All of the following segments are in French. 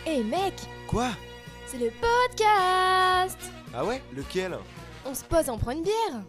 Hé mec, Quoi? c'est le podcast. Ah ouais? Lequel? On se pose, on prend une bière.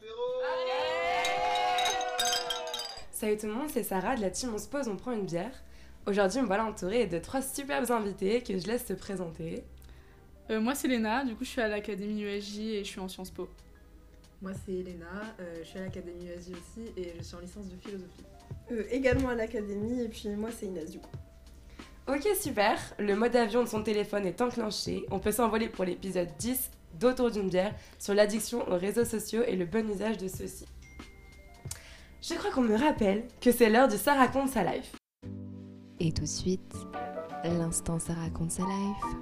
Salut tout le monde, c'est Sarah de la team On se pose, on prend une bière. Aujourd'hui, me voilà entourée de 3 superbes invités que je laisse se présenter. Moi c'est Léna, du coup je suis à l'Académie USJ et je suis en Sciences Po. Moi c'est Elena, je suis à l'Académie USJ aussi et je suis en licence de philosophie. Également à l'académie, et puis moi c'est Inès du coup. Ok, super, le mode avion de son téléphone est enclenché. On peut s'envoler pour l'épisode 10 d'Autour d'une bière sur l'addiction aux réseaux sociaux et le bon usage de ceux-ci. Je crois qu'on me rappelle que c'est l'heure du Ça raconte sa life. Et tout de suite, l'instant ça raconte sa life.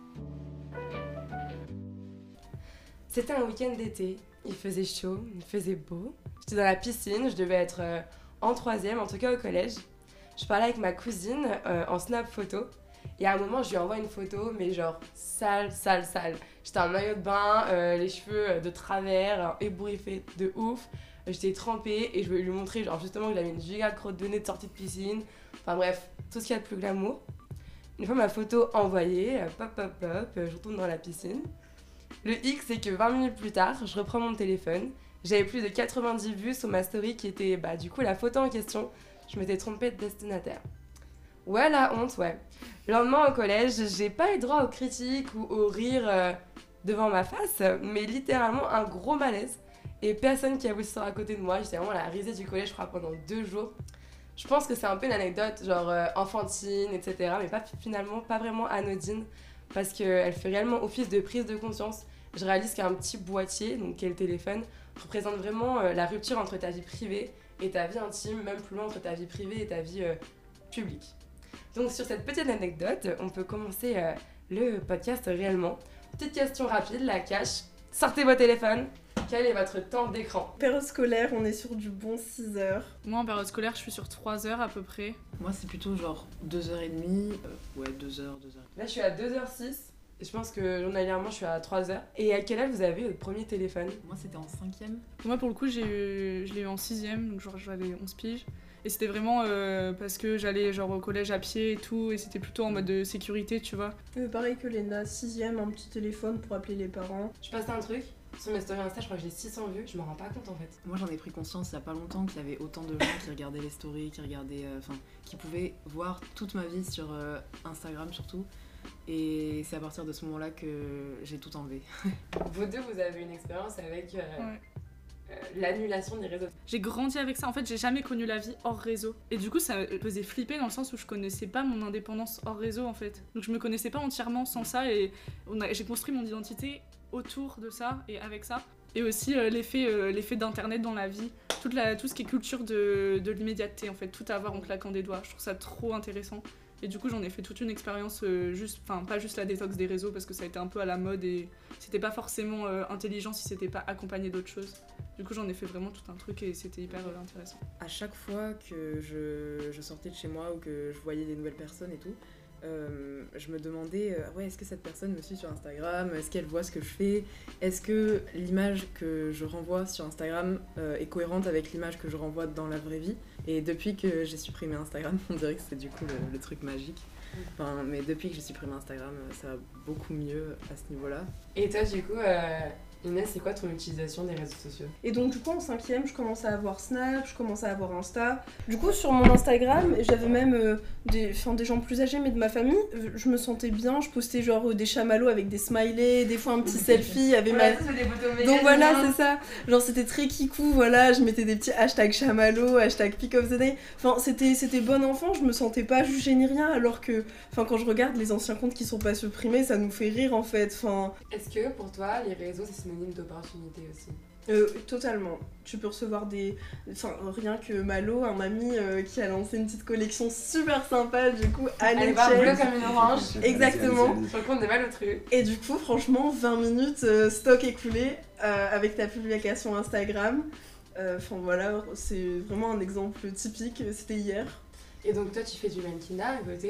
C'était un week-end d'été, il faisait chaud, il faisait beau. J'étais dans la piscine, je devais être en 3e, en tout cas au collège. Je parlais avec ma cousine en snap photo. Et à un moment, je lui envoie une photo, mais genre sale. J'étais en maillot de bain, les cheveux de travers, ébouriffés de ouf. J'étais trempée et je voulais lui montrer genre justement que j'avais une giga crotte de nez de sortie de piscine. Enfin bref, tout ce qu'il y a de plus glamour. Une fois ma photo envoyée, je retourne dans la piscine. Le hic, c'est que 20 minutes plus tard, je reprends mon téléphone. J'avais plus de 90 vues sur ma story qui était du coup la photo en question. Je m'étais trompée de destinataire. Ouais, la honte, ouais. Le lendemain au collège, j'ai pas eu droit aux critiques ou aux rires devant ma face, mais littéralement un gros malaise. Et personne qui a voulu sortir à côté de moi. J'étais vraiment la risée du collège, je crois, pendant 2 jours. Je pense que c'est un peu une anecdote, genre enfantine, etc. Mais finalement pas vraiment anodine, parce qu'elle fait réellement office de prise de conscience. Je réalise qu'un petit boîtier, donc qui est le téléphone, représente vraiment la rupture entre ta vie privée et ta vie intime, même plus loin entre ta vie privée et ta vie publique. Donc sur cette petite anecdote, on peut commencer le podcast réellement. Petite question rapide, la cache. Sortez vos téléphones. Quel est votre temps d'écran? Période scolaire, on est sur du bon 6 heures. Moi en période scolaire je suis sur 3 heures à peu près. Moi c'est plutôt genre 2h30, ouais 2h. Là je suis à 2h06 et je pense que journalièrement je suis à 3h. Et à quel âge vous avez votre premier téléphone? Moi c'était en 5e. Moi pour le coup je l'ai eu en 6e, donc genre j'avais 11 piges. Et c'était vraiment parce que j'allais genre au collège à pied et tout, et c'était plutôt en mode de sécurité, tu vois. Pareil que Léna, 6e, un petit téléphone pour appeler les parents. Je passe un truc. Sur mes stories Insta, je crois que j'ai 600 vues, je m'en rends pas compte en fait. Moi j'en ai pris conscience il y a pas longtemps qu'il y avait autant de gens qui regardaient les stories, qui pouvaient voir toute ma vie sur Instagram surtout. Et c'est à partir de ce moment-là que j'ai tout enlevé. Vous deux, vous avez une expérience avec l'annulation des réseaux. J'ai grandi avec ça, en fait j'ai jamais connu la vie hors réseau. Et du coup ça me faisait flipper dans le sens où je connaissais pas mon indépendance hors réseau en fait. Donc je me connaissais pas entièrement sans ça et j'ai construit mon identité autour de ça et avec ça. Et aussi l'effet d'internet dans la vie, tout ce qui est culture de l'immédiateté en fait, tout à avoir en claquant des doigts. Je trouve ça trop intéressant. Et du coup j'en ai fait toute une expérience, pas juste la détox des réseaux parce que ça a été un peu à la mode et c'était pas forcément intelligent si c'était pas accompagné d'autres choses. Du coup j'en ai fait vraiment tout un truc et c'était hyper intéressant. À chaque fois que je sortais de chez moi ou que je voyais des nouvelles personnes et tout, je me demandais est-ce que cette personne me suit sur Instagram, est-ce qu'elle voit ce que je fais, est-ce que l'image que je renvoie sur Instagram est cohérente avec l'image que je renvoie dans la vraie vie. Et depuis que j'ai supprimé Instagram, on dirait que c'est du coup le truc magique. Mais depuis que j'ai supprimé Instagram, ça va beaucoup mieux à ce niveau-là. Et toi du coup Inès, c'est quoi ton utilisation des réseaux sociaux? Et donc du coup en 5e, je commence à avoir Snap, je commence à avoir Insta. Du coup sur mon Instagram, j'avais même des gens plus âgés mais de ma famille. Je me sentais bien, je postais genre des chamallows avec des smileys, des fois un petit selfie avec Donc voilà, c'est ça. Genre c'était très kikou, voilà, je mettais des petits hashtags chamallows, hashtag pick of the day. Enfin c'était bon enfant, je me sentais pas jugée ni rien alors que quand je regarde les anciens comptes qui sont pas supprimés, ça nous fait rire en fait. Est-ce que pour toi les réseaux c'est synonyme d'opportunité aussi? Totalement. Tu peux recevoir rien que Malo, un mamie qui a lancé une petite collection super sympa, du coup, Elle est pas bleue comme une orange. Exactement. Je rencontre des malotrues. Et du coup, franchement, 20 minutes, stock écoulé, avec ta publication Instagram. Voilà, c'est vraiment un exemple typique, c'était hier. Et donc toi, tu fais du mannequinat à côté.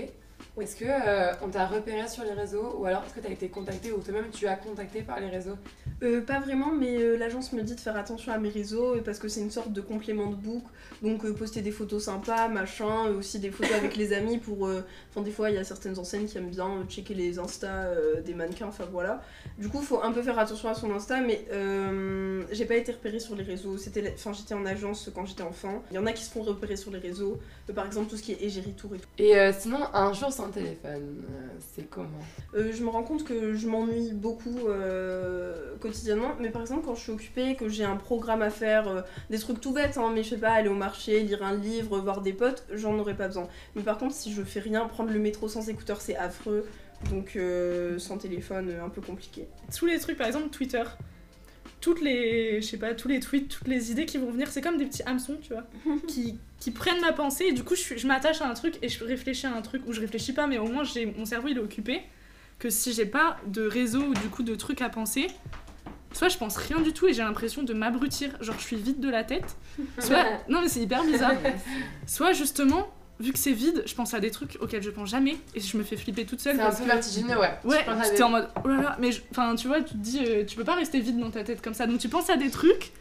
Est-ce que on t'a repéré sur les réseaux ou alors est-ce que t'as été contacté ou toi-même tu as contacté par les réseaux? Pas vraiment, mais l'agence me dit de faire attention à mes réseaux parce que c'est une sorte de complément de book. Donc poster des photos sympas, machin, aussi des photos avec les amis pour... Enfin des fois il y a certaines enseignes qui aiment bien checker les Insta des mannequins, enfin voilà. Du coup faut un peu faire attention à son Insta, mais j'ai pas été repérée sur les réseaux. J'étais en agence quand j'étais enfant. Il y en a qui se font repérer sur les réseaux, par exemple tout ce qui est égérie tour et tout. Et sinon un jour sans téléphone, c'est comment? Je me rends compte que je m'ennuie beaucoup quotidiennement, mais par exemple quand je suis occupée, que j'ai un programme à faire, des trucs tout bêtes, hein, mais je sais pas, aller au marché, lire un livre, voir des potes, j'en aurais pas besoin. Mais par contre si je fais rien, prendre le métro sans écouteurs c'est affreux, donc sans téléphone un peu compliqué. Tous les trucs, par exemple Twitter, tous les tweets, toutes les idées qui vont venir, c'est comme des petits hameçons, tu vois, qui prennent ma pensée et du coup je m'attache à un truc et je réfléchis à un truc, ou je réfléchis pas mais au moins mon cerveau il est occupé, que si j'ai pas de réseau ou du coup de trucs à penser, soit je pense rien du tout et j'ai l'impression de m'abrutir, genre je suis vide de la tête, soit, non mais c'est hyper bizarre, soit justement, vu que c'est vide, je pense à des trucs auxquels je pense jamais et je me fais flipper toute seule. C'est un peu vertigineux, ouais. Ouais, t'es en mode, oh là là, mais enfin tu vois, tu te dis, tu peux pas rester vide dans ta tête comme ça, donc tu penses à des trucs,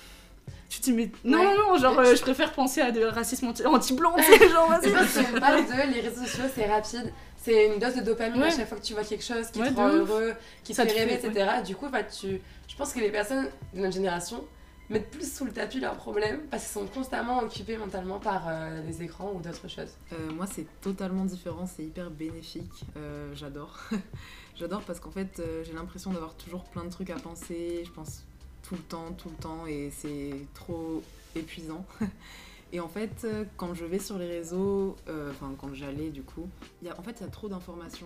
tu te dis mais non, genre je préfère penser à des racismes anti-blancs, tu sais, genre vas-y. On parle de les réseaux sociaux, c'est rapide, c'est une dose de dopamine à chaque fois que tu vois quelque chose qui te rend heureux, qui te fait rêver, etc. Du coup, je pense que les personnes de notre génération mettent plus sous le tapis leurs problèmes parce qu'ils sont constamment occupés mentalement par les écrans ou d'autres choses. Moi, c'est totalement différent, c'est hyper bénéfique, j'adore. J'adore parce qu'en fait, j'ai l'impression d'avoir toujours plein de trucs à penser, je pense tout le temps, et c'est trop épuisant. Et en fait, quand je vais sur les réseaux, quand j'allais du coup, il y a trop d'informations.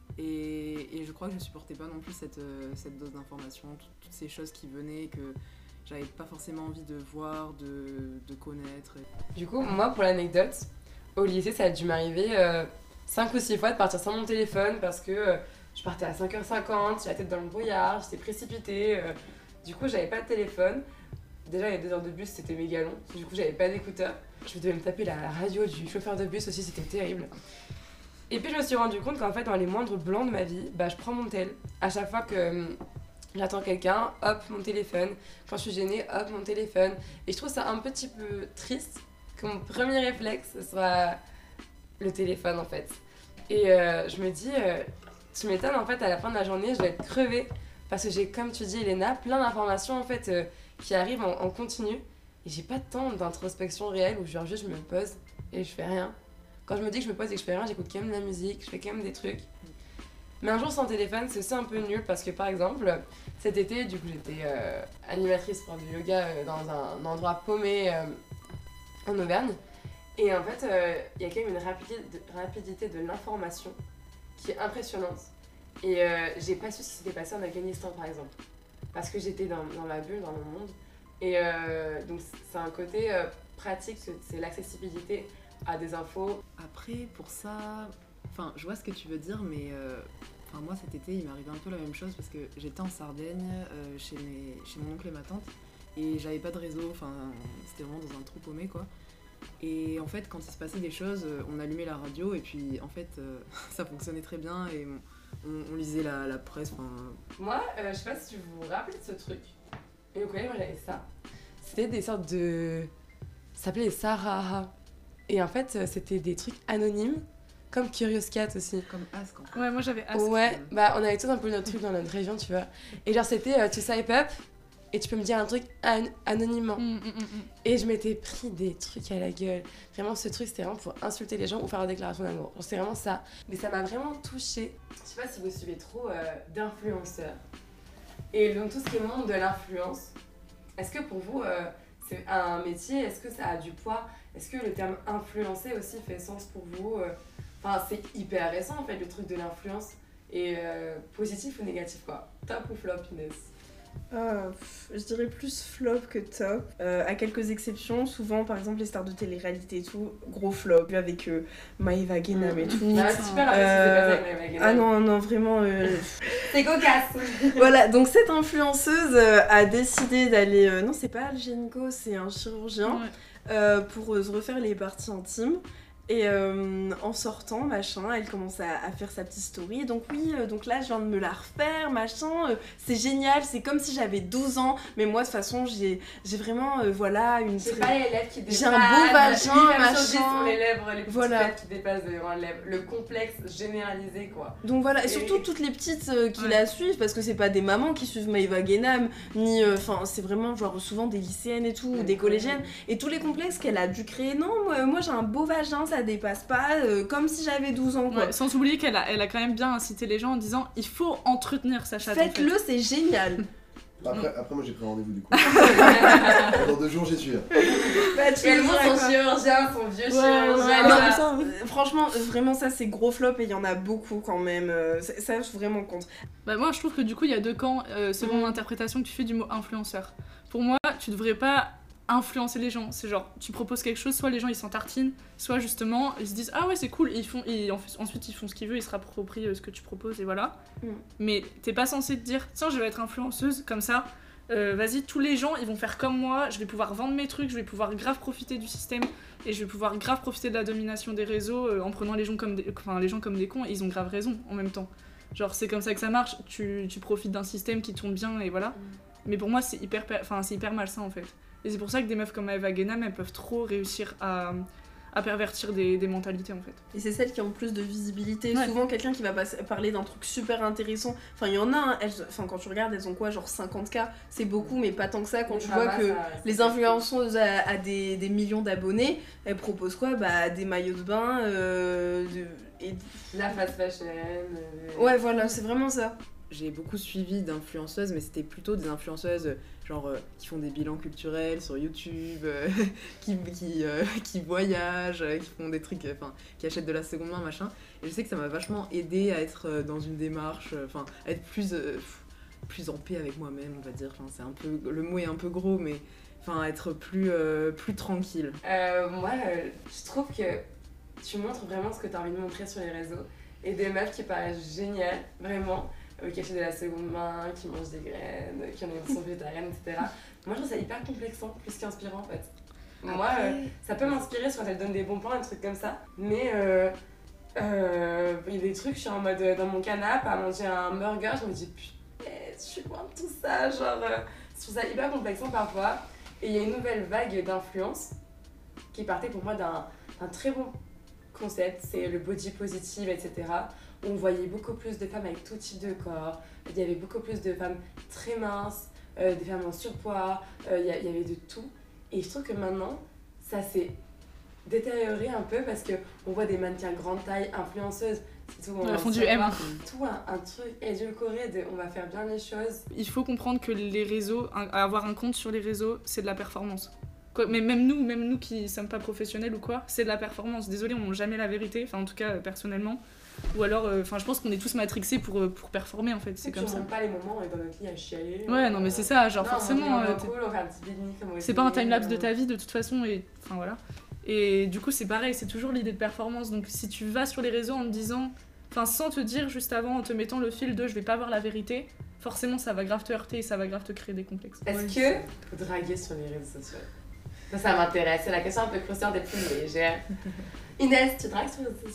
Et je crois que je supportais pas non plus cette dose d'informations, toutes ces choses qui venaient que j'avais pas forcément envie de voir, de connaître. Du coup, moi, pour l'anecdote, au lycée, ça a dû m'arriver 5 ou 6 fois de partir sans mon téléphone parce que je partais à 5h50, j'ai la tête dans le brouillard, j'étais précipitée. Du coup, j'avais pas de téléphone. Déjà, il y a 2 heures de bus, c'était méga long. Du coup, j'avais pas d'écouteurs. Je devais me taper la radio du chauffeur de bus aussi, c'était terrible. Et puis, je me suis rendu compte qu'en fait, dans les moindres blancs de ma vie, je prends mon tel. À chaque fois que j'attends quelqu'un, hop, mon téléphone. Quand je suis gênée, hop, mon téléphone. Et je trouve ça un petit peu triste que mon premier réflexe soit le téléphone, en fait. Et je me dis, tu m'étonnes, en fait, à la fin de la journée, je vais être crevée. Parce que j'ai, comme tu dis, Elena, plein d'informations, en fait, qui arrivent en continu. Et j'ai pas de temps d'introspection réelle où genre juste je me pose et je fais rien. Quand je me dis que je me pose et que je fais rien, j'écoute quand même de la musique, je fais quand même des trucs. Mais un jour sans téléphone, c'est aussi un peu nul parce que par exemple, cet été, du coup j'étais animatrice pour du yoga dans un endroit paumé en Auvergne. Et en fait, il y a quand même une rapidité de l'information qui est impressionnante. Et j'ai pas su ce qui s'était passé en Afghanistan par exemple. Parce que j'étais dans ma bulle, dans mon monde. Et donc c'est un côté pratique, c'est l'accessibilité à des infos. Après, pour ça, je vois ce que tu veux dire, mais moi cet été il m'est arrivé un peu la même chose parce que j'étais en Sardaigne chez mon oncle et ma tante et j'avais pas de réseau, c'était vraiment dans un trou paumé quoi. Et en fait quand il se passait des choses, on allumait la radio et puis en fait ça fonctionnait très bien et on lisait la presse. Moi, je sais pas si vous vous rappelez de ce truc. Et au collège, moi j'avais ça. C'était des sortes de... Ça s'appelait les Sahara. Et en fait, c'était des trucs anonymes, comme Curious Cat aussi. Comme Ask en fait. Ouais, moi j'avais Ask. Ouais, on avait tous un peu notre truc dans notre région, tu vois. Et genre, c'était tu swipe up et tu peux me dire un truc anonymement. Et je m'étais pris des trucs à la gueule. Vraiment, ce truc, c'était vraiment pour insulter les gens ou faire une déclaration d'amour. C'est vraiment ça. Mais ça m'a vraiment touchée. Je sais pas si vous suivez trop d'influenceurs. Et donc tout ce qui est monde de l'influence, est-ce que pour vous c'est un métier, est-ce que ça a du poids? Est-ce que le terme influencer aussi fait sens pour vous? C'est hyper récent en fait le truc de l'influence. Et positif ou négatif quoi? Top ou flop, Inès? Je dirais plus flop que top. À quelques exceptions, souvent par exemple les stars de télé-réalité et tout, gros flop avec Maëva Guénam et tout. C'est super rapide ce qui s'est passé avec Maëva Guénam. Ah non, vraiment. C'est cocasse. Voilà, donc cette influenceuse a décidé d'aller. Non, c'est pas Algénico, c'est un chirurgien pour se refaire les parties intimes. Et en sortant, machin, elle commence à faire sa petite story. Et donc oui, donc là, je viens de me la refaire, machin. C'est génial, c'est comme si j'avais 12 ans. Mais moi, de toute façon, j'ai vraiment, voilà, une... J'ai pas les lèvres qui dépassent. J'ai un beau vagin, machin. Sur les lèvres, les petites Voilà. lèvres qui dépassent devant les lèvres. Le complexe généralisé, quoi. Donc voilà, et surtout toutes les petites qui la suivent, parce que c'est pas des mamans qui suivent Maëva Guénam, ni... Enfin, c'est vraiment genre souvent des lycéennes et tout, ou des collégiennes. Et tous les complexes qu'elle a dû créer, non, moi j'ai un beau vagin, ça dépasse pas, comme si j'avais 12 ans, quoi. Ouais, sans oublier qu'elle a quand même bien incité les gens en disant il faut entretenir sa chatte. Faites-le, c'est génial. Après, moi j'ai pris rendez-vous du coup. Dans 2 jours, j'y suis. Bah, tu Et elle le montre diras, son quoi. chirurgien, son vieux Ouais, chirurgien. non, là. ça, franchement, vraiment, ça c'est gros flop et il y en a beaucoup quand même. Ça, je vraiment compte. Bah moi je trouve que du coup il y a 2 camps selon l'interprétation que tu fais du mot influenceur. Pour moi tu devrais pas influencer les gens, c'est genre tu proposes quelque chose, soit les gens ils s'en tartinent, soit justement ils se disent ah ouais c'est cool, ensuite ils font ce qu'ils veulent, ils se rapproprient ce que tu proposes et voilà. Mais t'es pas censé te dire tiens je vais être influenceuse comme ça, vas-y tous les gens ils vont faire comme moi, je vais pouvoir vendre mes trucs, je vais pouvoir grave profiter du système et je vais pouvoir grave profiter de la domination des réseaux en prenant les gens comme des cons, et ils ont grave raison en même temps. Genre c'est comme ça que ça marche, tu profites d'un système qui tourne bien et voilà. Mais pour moi c'est hyper malsain en fait. Et c'est pour ça que des meufs comme Maëva Guénam elles peuvent trop réussir à pervertir des mentalités en fait. Et c'est celles qui ont le plus de visibilité. Ouais. Souvent, quelqu'un qui va parler d'un truc super intéressant. Enfin, il y en a, hein, quand tu regardes, elles ont quoi, genre 50K. C'est beaucoup, mais pas tant que ça. Quand tu vois que les influenceuses à des millions d'abonnés, elles proposent quoi? Bah, des maillots de bain, La fast fashion. Ouais, voilà, c'est vraiment ça. J'ai beaucoup suivi d'influenceuses, mais c'était plutôt des influenceuses genre qui font des bilans culturels sur YouTube, qui voyagent, qui font des trucs, qui achètent de la seconde main, machin. Et je sais que ça m'a vachement aidée à être dans une démarche, à être plus en paix avec moi-même, on va dire. C'est un peu, le mot est un peu gros, mais être plus tranquille. Moi, je trouve que tu montres vraiment ce que tu as envie de montrer sur les réseaux. Et des meufs qui paraissent géniales, vraiment, qui achètent de la seconde main, qui mangent des graines, qui ont une émission végétarienne, etc. Moi, je trouve ça hyper complexant, plus qu'inspirant en fait. Moi, ça peut m'inspirer quand elle donne des bons plans, des trucs comme ça. Mais il y a des trucs, je suis en mode dans mon canapé à manger un burger, je me dis putain, je suis loin de tout ça. Genre, je trouve ça hyper complexant parfois. Et il y a une nouvelle vague d'influence qui partait pour moi d'un très bon concept, c'est le body positive, etc. Où on voyait beaucoup plus de femmes avec tout type de corps, il y avait beaucoup plus de femmes très minces, des femmes en surpoids, il y avait de tout. Et je trouve que maintenant, ça s'est détérioré un peu parce qu'on voit des mannequins grande taille, influenceuses, c'est tout, Elles font du M. tout un truc édulcoré de on va faire bien les choses. Il faut comprendre que les réseaux, avoir un compte sur les réseaux, c'est de la performance. Mais même nous qui sommes pas professionnels ou quoi, c'est de la performance. Désolé, on n'a jamais la vérité, enfin en tout cas personnellement. Ou alors, je pense qu'on est tous matrixés pour performer en fait, c'est comme ça. Tu rentres pas les moments où on est dans notre lit à chialer. Ouais, non mais c'est ça, genre non, forcément. on fait un petit pique-nique, comme c'est pas un timelapse de ta vie de toute façon, et enfin voilà. Et du coup, c'est pareil, c'est toujours l'idée de performance. Donc si tu vas sur les réseaux en te disant, enfin sans te dire juste avant, en te mettant le fil de je vais pas voir la vérité, forcément ça va grave te heurter et ça va grave te créer des complexes. Est-ce que vous draguez sur les réseaux sociaux? Ça m'intéresse, c'est la question un peu croustillante et plus légère. Inès, tu dragues sur les réseaux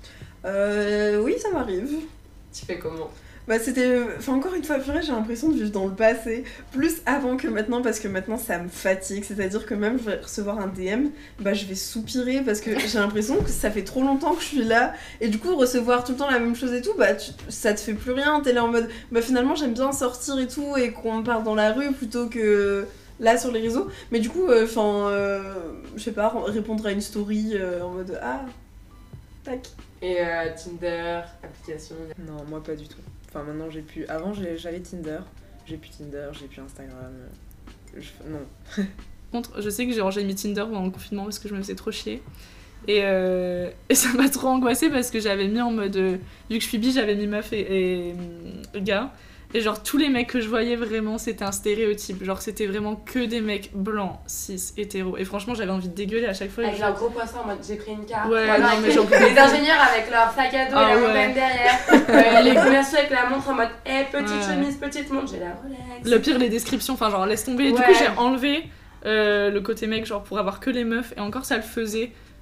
sociaux? Oui, ça m'arrive. Tu fais comment? Bah c'était... Enfin encore une fois, purée, j'ai l'impression de vivre dans le passé, plus avant que maintenant, parce que maintenant ça me fatigue, c'est-à-dire que même je vais recevoir un DM, bah je vais soupirer parce que j'ai l'impression que ça fait trop longtemps que je suis là, et du coup recevoir tout le temps la même chose et tout, bah ça te fait plus rien, t'es là en mode, bah finalement j'aime bien sortir et tout, et qu'on me parle dans la rue plutôt que... là sur les réseaux, mais du coup, je sais pas, répondre à une story en mode ah, tac. Et Tinder, application? Non, moi pas du tout. Enfin maintenant j'ai pu... Avant j'avais Tinder, j'ai plus Tinder, j'ai plus Instagram. Non. Par contre, je sais que j'ai mis Tinder pendant le confinement parce que je me faisais trop chier. Et ça m'a trop angoissée parce que j'avais mis en mode... vu que je suis bi, j'avais mis meuf et gars. Et genre tous les mecs que je voyais vraiment c'était un stéréotype, genre c'était vraiment que des mecs blancs, cis, hétéros, et franchement j'avais envie de dégueuler à chaque fois. Avec leur gros poisson en mode j'ai pris une carte. Ouais, non, mais j'en peux les ingénieurs avec leur sac à dos et la montagne derrière, les commerciaux avec la montre en mode petite chemise, petite montre, j'ai la Rolex. Le pire les descriptions, enfin genre laisse tomber, du coup j'ai enlevé le côté mec genre pour avoir que les meufs, et encore ça le faisait.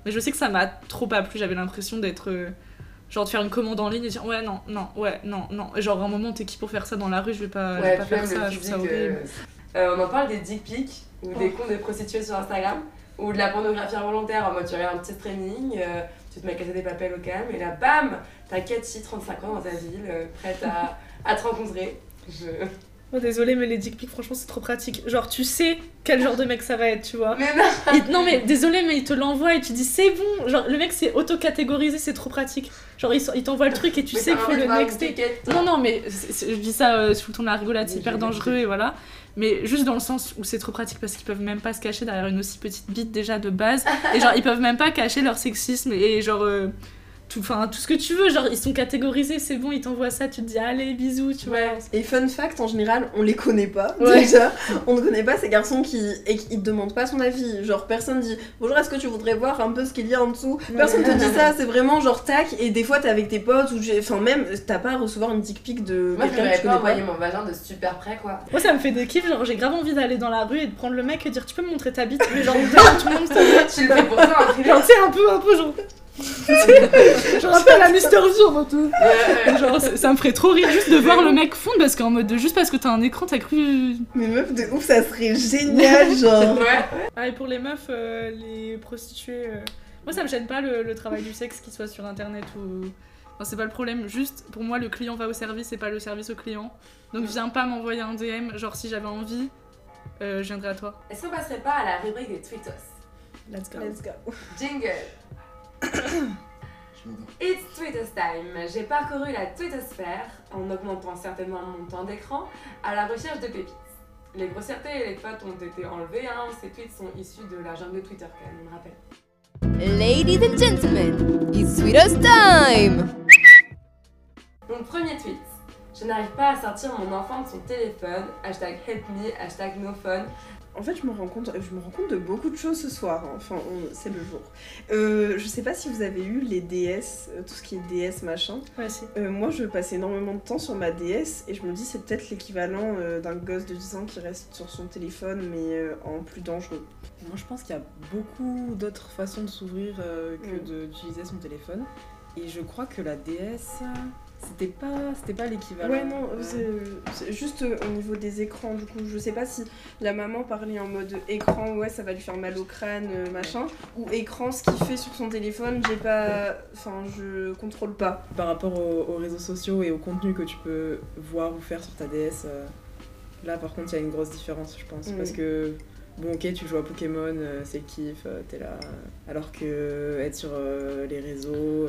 Mais je sais que ça m'a trop pas plu, j'avais l'impression d'être... genre de faire une commande en ligne et dire ouais, non. Et genre, à un moment, t'es qui pour faire ça dans la rue, je vais pas faire ça, je trouve ça horrible. On en parle des dick pics, ou des comptes de prostituées sur Instagram, ou de la pornographie involontaire, en mode tu regardes un petit streaming, tu te mets à casser des papels au calme, et là, bam, t'as Cathy, 35 ans, dans ta ville, prête à te rencontrer. Oh, désolée, mais les dick pics, franchement, c'est trop pratique. Genre, tu sais quel genre de mec ça va être, tu vois. Mais non. Non, mais désolée, mais il te l'envoie et tu dis c'est bon. Genre, le mec, c'est auto-catégorisé, c'est trop pratique. Genre, il t'envoie le truc et tu sais qu'il faut le nexter. Non, mais je dis ça sous le ton de la rigolade, c'est hyper dangereux et voilà. Mais juste dans le sens où c'est trop pratique parce qu'ils peuvent même pas se cacher derrière une aussi petite bite déjà de base. Et genre, ils peuvent même pas cacher leur sexisme et genre. Tout ce que tu veux, genre ils sont catégorisés, c'est bon, ils t'envoient ça, tu te dis allez bisous, tu vois. Et fun fact, en général, on les connaît pas, Ouais. déjà. On ne connaît pas ces garçons qui te demandent pas son avis. Genre personne dit bonjour, est-ce que tu voudrais voir un peu ce qu'il y a en dessous. Personne te dit ça, c'est vraiment genre tac, et des fois t'es avec tes potes, ou enfin même t'as pas à recevoir une dick pic de Moi je quelqu'un que n'aurais tu pas connais envoyé pas. mon vagin de super près quoi. Moi ça me fait des kiffs, genre j'ai grave envie d'aller dans la rue et de prendre le mec et dire tu peux me montrer ta bite, mais genre devant tout le monde, Tu le fais pour ça en privé. genre tu sais un peu genre. Genre un peu à la Mister V en tout. Genre ça me ferait trop rire juste de voir le mec fondre parce qu'en mode juste parce que t'as un écran t'as cru. Mais meuf de ouf, ça serait génial, genre. Ouais. Ah et pour les meufs, les prostituées, moi ça me gêne pas le travail du sexe qui soit sur internet ou. Enfin, c'est pas le problème, juste pour moi le client va au service et pas le service au client. Donc viens pas m'envoyer un DM, genre si j'avais envie, je viendrais à toi. Est-ce qu'on passerait pas à la rubrique des tweetos? Let's go. Let's go. Jingle. Je m'entends. It's Tweetos time. J'ai parcouru la tweetosphère en augmentant certainement mon temps d'écran à la recherche de pépites. Les grossièretés et les fautes ont été enlevées, hein. Ces tweets sont issus de la jungle de Twitter quand même, on me rappelle. Ladies and gentlemen, it's Sweetest time! Mon premier tweet. Je n'arrive pas à sortir mon enfant de son téléphone. Hashtag help me, hashtag no phone. En fait, je me rends compte de beaucoup de choses ce soir. Hein. Enfin, c'est le jour. Je sais pas si vous avez eu les DS, tout ce qui est DS machin. Ouais, si. Moi, je passe énormément de temps sur ma DS et je me dis c'est peut-être l'équivalent d'un gosse de 10 ans qui reste sur son téléphone, mais en plus dangereux. Moi, je pense qu'il y a beaucoup d'autres façons de s'ouvrir que d'utiliser son téléphone. Et je crois que la DS, c'était pas l'équivalent. Ouais, non, c'est juste au niveau des écrans. Du coup, je sais pas si la maman parlait en mode écran, ouais, ça va lui faire mal au crâne, machin, ou écran, ce qu'il fait sur son téléphone, je contrôle pas. Par rapport aux réseaux sociaux et au contenu que tu peux voir ou faire sur ta DS, là par contre il y a une grosse différence, je pense. Parce que, bon, ok, tu joues à Pokémon, c'est le kiff, t'es là. Alors que être sur les réseaux,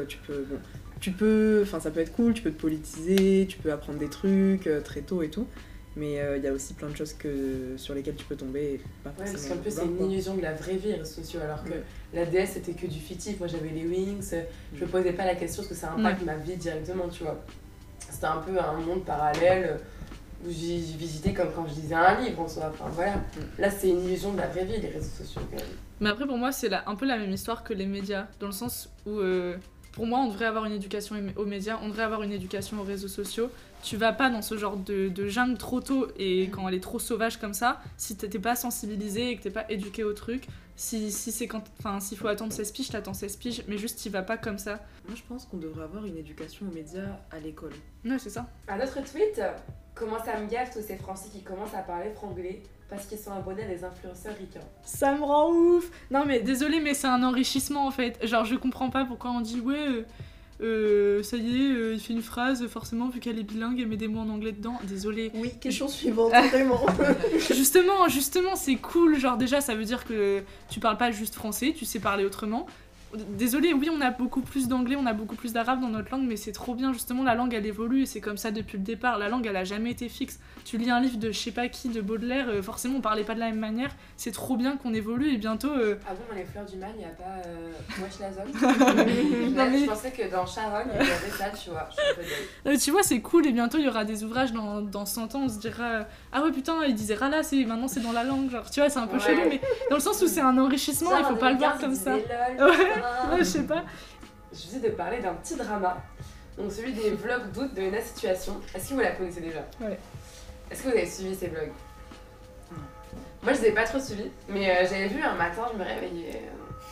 enfin ça peut être cool, tu peux te politiser, tu peux apprendre des trucs très tôt et tout. Mais il y a aussi plein de choses sur lesquelles tu peux tomber et pas Ouais, parce forcément qu'en plus c'est vouloir, une quoi. illusion de la vraie vie, les réseaux sociaux, alors que la DS c'était que du fictif. Moi j'avais les Wings, je me posais pas la question parce que ça impacte ma vie directement, tu vois. C'était un peu un monde parallèle où j'ai visité comme quand je lisais un livre en soi. Enfin voilà. Là c'est une illusion de la vraie vie, les réseaux sociaux quand même. Mais après, pour moi, c'est un peu la même histoire que les médias, dans le sens où, pour moi, on devrait avoir une éducation aux médias, on devrait avoir une éducation aux réseaux sociaux. Tu vas pas dans ce genre de jungle trop tôt et quand elle est trop sauvage comme ça, si t'es pas sensibilisé et que t'es pas éduqué au truc, s'il faut attendre 16 piges, t'attends 16 piges, mais juste t'y vas pas comme ça. Moi je pense qu'on devrait avoir une éducation aux médias à l'école. Ouais, c'est ça. Un autre tweet, comment ça me gaffe tous ces Français qui commencent à parler franglais parce qu'ils sont abonnés à des influenceurs ricains. Ça me rend ouf. Non mais désolé, mais c'est un enrichissement en fait. Genre je comprends pas pourquoi on dit ouais, ça y est, il fait une phrase, forcément vu qu'elle est bilingue, elle met des mots en anglais dedans. Désolé. Oui, question suivante, vraiment. Justement, c'est cool. Genre déjà, ça veut dire que tu parles pas juste français, tu sais parler autrement. Désolé, oui, on a beaucoup plus d'anglais, on a beaucoup plus d'arabe dans notre langue, mais c'est trop bien. Justement, la langue, elle évolue et c'est comme ça depuis le départ. La langue, elle a jamais été fixe. Tu lis un livre de je sais pas qui, de Baudelaire, forcément, on parlait pas de la même manière. C'est trop bien qu'on évolue et bientôt... Ah bon, dans les fleurs du mal, il n'y a pas Wesh la zone. Non, mais- Je pensais que dans Charonne, il y avait ça, tu vois. Je suis un peu dingue. Tu vois, c'est cool et bientôt, il y aura des ouvrages dans 100 ans, on se dira ah ouais, putain, il disait Rala, maintenant c'est dans la langue. Genre, tu vois, c'est un peu Ouais. chelou, mais dans le sens où c'est un enrichissement, il Genre, faut en pas le voir 2015, comme il ça. disait lol, Ouais. putain. Ouais, je sais pas. Je vous ai de parler d'un petit drama, donc celui des vlogs d'août de Lena Situation. Est-ce que vous la connaissez déjà? Ouais. Est-ce que vous avez suivi ces vlogs? Moi je les ai pas trop suivis, mais j'avais vu un matin, je me réveillais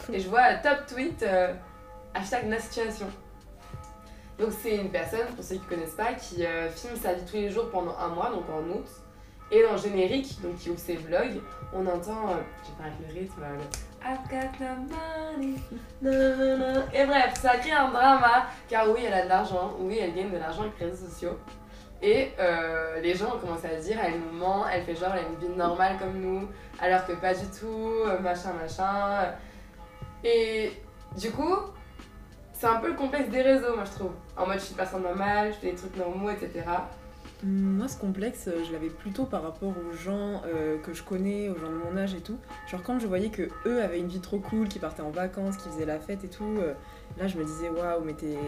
Et je vois top tweet hashtag la situation. Donc c'est une personne, pour ceux qui connaissent pas, qui filme sa vie tous les jours pendant un mois, donc en août. Et dans le générique, donc qui ouvre ses vlogs, on entend, je vais faire avec le rythme, le I've got no money, nanana. Et bref, ça crée un drama, car oui, elle a de l'argent, oui, elle gagne de l'argent avec les réseaux sociaux. Et les gens ont commencé à se dire, elle nous ment, elle fait genre, elle a une vie normale comme nous, alors que pas du tout, machin. Et du coup, c'est un peu le complexe des réseaux, moi je trouve. En mode, je suis une personne normale, je fais des trucs normaux, etc. Moi, ce complexe, je l'avais plutôt par rapport aux gens que je connais, aux gens de mon âge et tout. Genre, quand je voyais que eux avaient une vie trop cool, qui partaient en vacances, qui faisaient la fête et tout, là, je me disais, waouh, mais t'es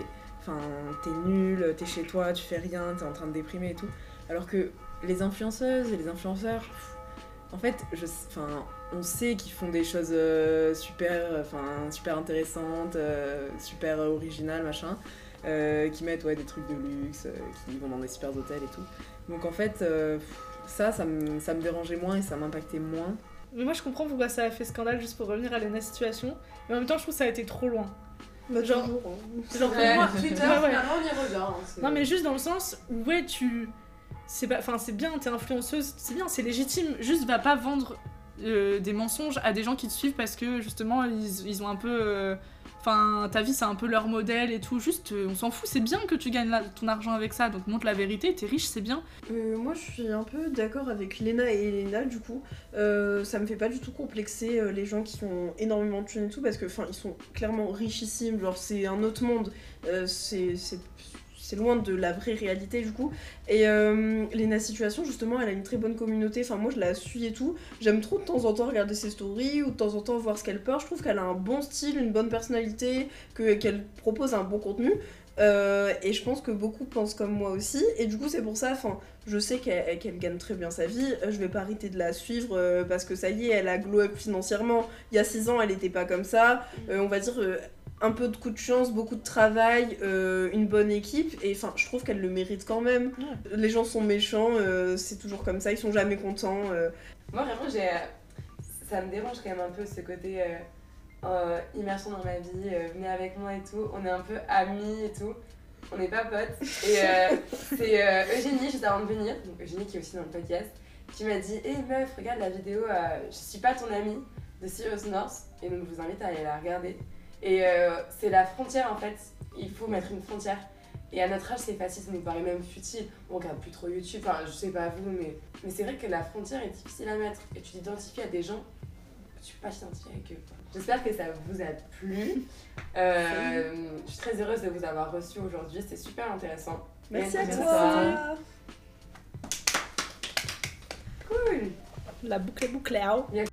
nul, t'es chez toi, tu fais rien, t'es en train de déprimer et tout. Alors que les influenceuses et les influenceurs, en fait, on sait qu'ils font des choses super intéressantes, super originales, machin. Qui mettent des trucs de luxe, qui vont dans des super hôtels et tout. Donc en fait, ça me dérangeait moins et ça m'impactait moins. Mais moi je comprends pourquoi ça a fait scandale, juste pour revenir à la situation. Mais en même temps, je trouve que ça a été trop loin. Bah, Genre, toujours, Genre pour moi, Twitter, ouais. finalement, on y revient. Non mais juste dans le sens où c'est bien, t'es influenceuse, c'est bien, c'est légitime. Juste va pas vendre des mensonges à des gens qui te suivent parce que justement ils ont un peu... ta vie c'est un peu leur modèle et tout, juste on s'en fout, c'est bien que tu gagnes ton argent avec ça, donc montre la vérité, t'es riche, c'est bien. Moi je suis un peu d'accord avec Léna et Elena du coup, ça me fait pas du tout complexer les gens qui ont énormément de thunes et tout, parce que ils sont clairement richissimes, genre c'est un autre monde, c'est loin de la vraie réalité du coup. Et Léna Situation justement, elle a une très bonne communauté, moi je la suis et tout, j'aime trop de temps en temps regarder ses stories ou de temps en temps voir ce qu'elle porte, je trouve qu'elle a un bon style, une bonne personnalité, qu'elle propose un bon contenu. Et je pense que beaucoup pensent comme moi aussi, et du coup c'est pour ça, je sais qu'elle gagne très bien sa vie, je vais pas arrêter de la suivre parce que ça y est, elle a glow up financièrement. Il y a 6 ans elle était pas comme ça, on va dire un peu de coup de chance, beaucoup de travail, une bonne équipe, et je trouve qu'elle le mérite quand même. Ouais. Les gens sont méchants, c'est toujours comme ça, ils sont jamais contents. Moi vraiment ça me dérange quand même un peu ce côté immersion dans ma vie, venez avec moi et tout, on est un peu amis et tout, on n'est pas potes. Et c'est Eugénie, juste avant de venir, donc Eugénie qui est aussi dans le podcast, qui m'a dit hey meuf, regarde la vidéo Je suis pas ton amie de Serious North, et donc je vous invite à aller la regarder. Et c'est la frontière en fait, il faut mettre une frontière. Et à notre âge c'est facile, ça nous paraît même futile, on regarde plus trop YouTube, je sais pas vous, mais c'est vrai que la frontière est difficile à mettre, et tu t'identifies à des gens, tu peux pas t'identifier avec eux. J'espère que ça vous a plu. Je suis très heureuse de vous avoir reçu aujourd'hui, c'était super intéressant. Merci à toi. Cool. La boucle est bouclée.